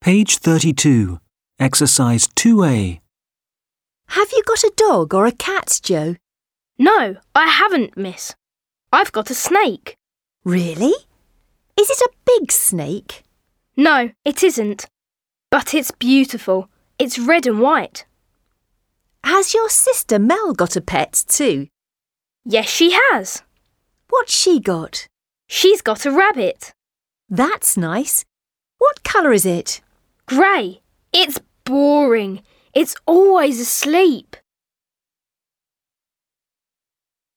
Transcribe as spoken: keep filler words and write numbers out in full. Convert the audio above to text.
Page thirty-two. Exercise two A. Have you got a dog or a cat, Joe? No, I haven't, miss. I've got a snake. Really? Is it a big snake? No, it isn't. But it's beautiful. It's red and white. Has your sister Mel got a pet too? Yes, she has. What's she got? She's got a rabbit. That's nice. What colour is it? Grey. It's boring. It's always asleep.